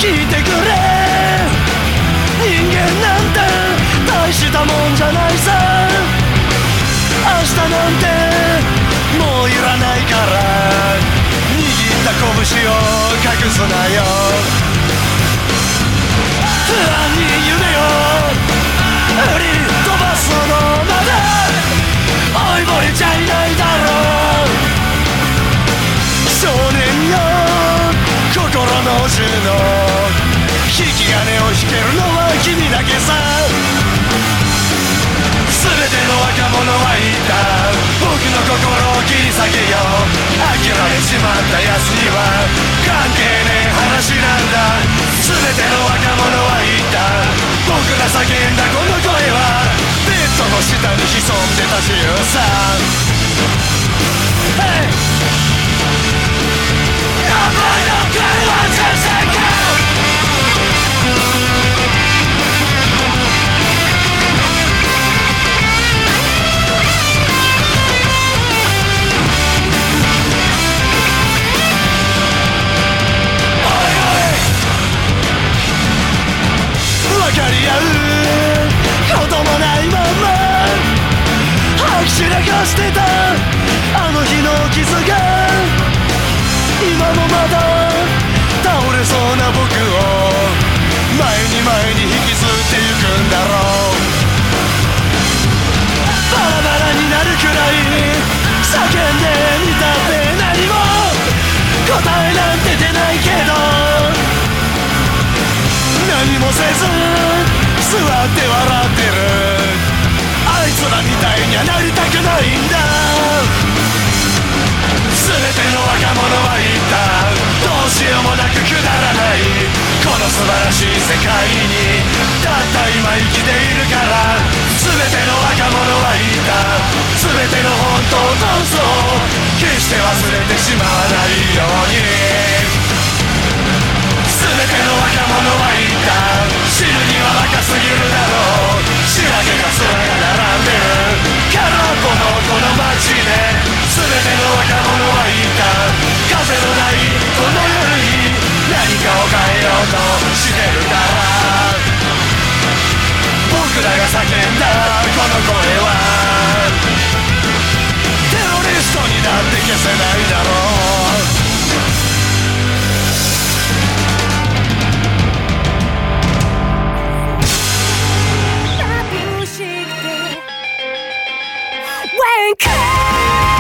聞いてくれ、人間なんて大したもんじゃないさ。明日なんてもういらないから、握った拳を隠すなよ。不安に夢を売り飛ばすのまで追いぼれちゃいないだろう。少年よ、心の銃の引き金を引けるのは君だけさ。全ての若者は言った、僕の心を切り裂けよ。諦めちまった奴には関係ねえ話なんだ。全ての若者は言った、僕が叫んだこの声はベッドの下に潜んでた自由さ。Hey! お前の声は人生か。分かり合うこともないまま吐き散らかしてたあの日の傷が、今もまだ倒れそうな僕を前に前に引きずってゆくんだろう。バラバラになるくらい叫んでみたって何も答えなんて出ないけど、何もせず座って笑ってるあいつらみたいにはなりたくないんだ。全ての若者は言った、どうしようもなくくだらないこの素晴らしい世界にたった今生きているから。全ての若者は言った、全ての本当と嘘を決して忘れてしまわないように。全ての若者は言った、死ぬには若すぎるだろう。仕分けが空が並んでる空っぽのこの街で、全ての若者は言った、風のないこの夜に何かを変えようとしてるから。僕らが叫んだこの声は